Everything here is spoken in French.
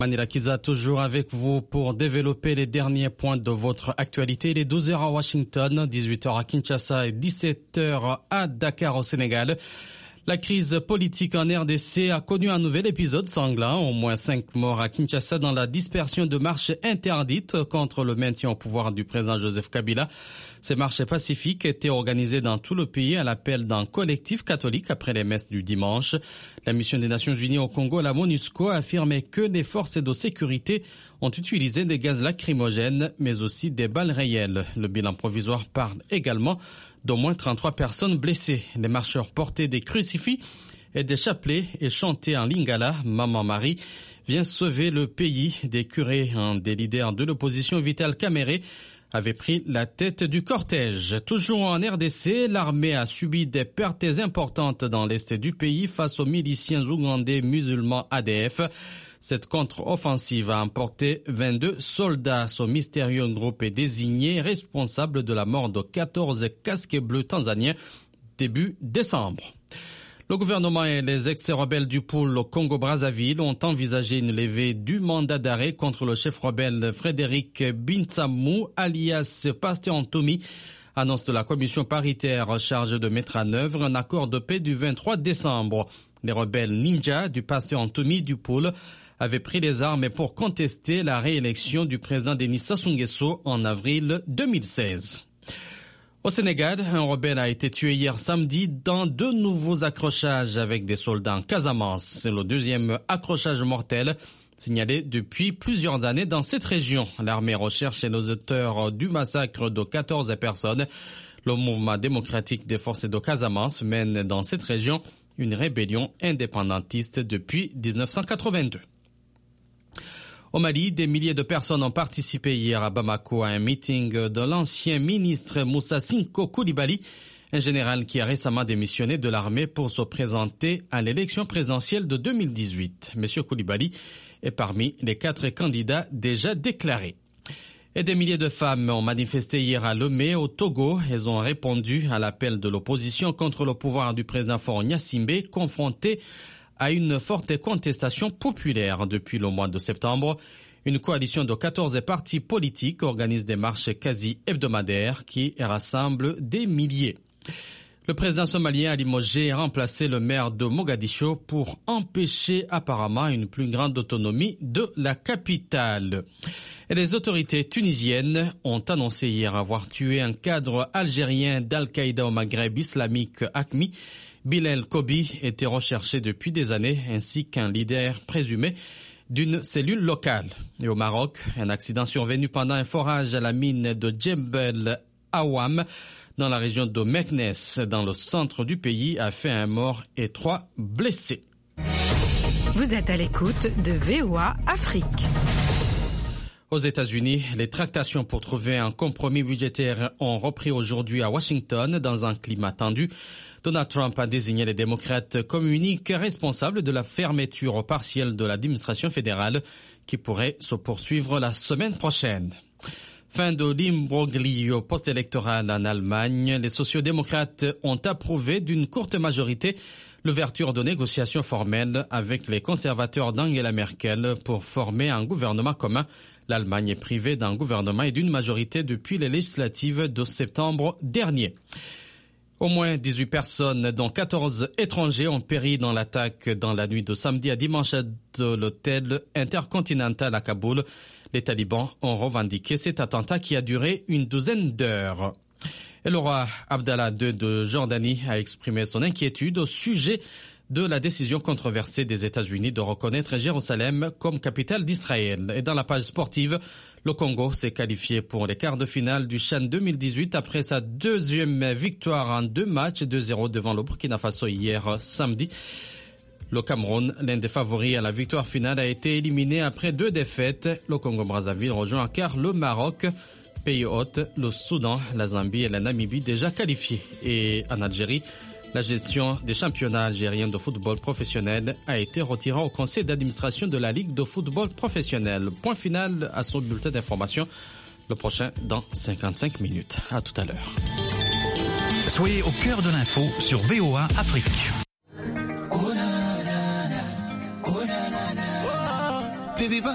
Manila Kiza, toujours avec vous pour développer les derniers points de votre actualité. Il est 12h à Washington, 18h à Kinshasa et 17h à Dakar au Sénégal. La crise politique en RDC a connu un nouvel épisode sanglant. Au moins 5 morts à Kinshasa dans la dispersion de marches interdites contre le maintien au pouvoir du président Joseph Kabila. Ces marches pacifiques étaient organisées dans tout le pays à l'appel d'un collectif catholique après les messes du dimanche. La mission des Nations Unies au Congo, la MONUSCO, a affirmé que les forces de sécurité ont utilisé des gaz lacrymogènes, mais aussi des balles réelles. Le bilan provisoire parle également d'au moins 33 personnes blessées. Les marcheurs portaient des crucifix et des chapelets et chantaient en lingala. Maman Marie vient sauver le pays. Des curés, un des leaders de l'opposition, Vital Kamerhe, avait pris la tête du cortège. Toujours en RDC, l'armée a subi des pertes importantes dans l'est du pays face aux miliciens ougandais musulmans ADF. Cette contre-offensive a emporté 22 soldats. Ce mystérieux groupe est désigné responsable de la mort de 14 casques bleus tanzaniens début décembre. Le gouvernement et les ex-rebelles du pôle au Congo-Brazzaville ont envisagé une levée du mandat d'arrêt contre le chef rebelle Frédéric Bintsamou, alias Pasteur Antoumi, annonce de la commission paritaire chargée de mettre en œuvre un accord de paix du 23 décembre. Les rebelles ninja du Pasteur Antoumi du pôle avaient pris les armes pour contester la réélection du président Denis Sassou Nguesso en avril 2016. Au Sénégal, un rebelle a été tué hier samedi dans 2 nouveaux accrochages avec des soldats en Casamance. C'est le deuxième accrochage mortel signalé depuis plusieurs années dans cette région. L'armée recherche les auteurs du massacre de 14 personnes. Le mouvement démocratique des forces de Casamance mène dans cette région une rébellion indépendantiste depuis 1982. Au Mali, des milliers de personnes ont participé hier à Bamako à un meeting de l'ancien ministre Moussa Sinko Coulibaly, un général qui a récemment démissionné de l'armée pour se présenter à l'élection présidentielle de 2018. Monsieur Coulibaly est parmi les 4 candidats déjà déclarés. Et des milliers de femmes ont manifesté hier à Lomé, au Togo. Elles ont répondu à l'appel de l'opposition contre le pouvoir du président Faure Gnassingbé, confronté à une forte contestation populaire depuis le mois de septembre. Une coalition de 14 partis politiques organise des marches quasi hebdomadaires qui rassemblent des milliers. Le président somalien Ali Moget a remplacé le maire de Mogadiscio pour empêcher apparemment une plus grande autonomie de la capitale. Et les autorités tunisiennes ont annoncé hier avoir tué un cadre algérien d'Al-Qaïda au Maghreb islamique AQMI. Bilal Kobi était recherché depuis des années, ainsi qu'un leader présumé d'une cellule locale. Et au Maroc, un accident survenu pendant un forage à la mine de Djebel Awam, dans la région de Meknes, dans le centre du pays, a fait un mort et 3 blessés. Vous êtes à l'écoute de VOA Afrique. Aux États-Unis, les tractations pour trouver un compromis budgétaire ont repris aujourd'hui à Washington dans un climat tendu. Donald Trump a désigné les démocrates comme uniques responsables de la fermeture partielle de l'administration fédérale qui pourrait se poursuivre la semaine prochaine. Fin de l'imbroglio post-électoral en Allemagne. Les sociodémocrates ont approuvé d'une courte majorité l'ouverture de négociations formelles avec les conservateurs d'Angela Merkel pour former un gouvernement commun. L'Allemagne est privée d'un gouvernement et d'une majorité depuis les législatives de septembre dernier. Au moins 18 personnes, dont 14 étrangers, ont péri dans l'attaque dans la nuit de samedi à dimanche de l'hôtel Intercontinental à Kaboul. Les talibans ont revendiqué cet attentat qui a duré une douzaine d'heures. Et le roi Abdallah II de Jordanie a exprimé son inquiétude au sujet de la décision controversée des États-Unis de reconnaître Jérusalem comme capitale d'Israël. Et dans la page sportive, le Congo s'est qualifié pour les quarts de finale du CHAN 2018 après sa deuxième victoire en 2 matchs, 2-0 devant le Burkina Faso hier samedi. Le Cameroun, l'un des favoris à la victoire finale, a été éliminé après 2 défaites. Le Congo-Brazzaville rejoint en quart le Maroc. Pays hôte, le Soudan, la Zambie et la Namibie déjà qualifiés. Et en Algérie, la gestion des championnats algériens de football professionnel a été retirée au conseil d'administration de la Ligue de football professionnel. Point final à son bulletin d'information. Le prochain dans 55 minutes. À tout à l'heure. Soyez au cœur de l'info sur VOA Afrique.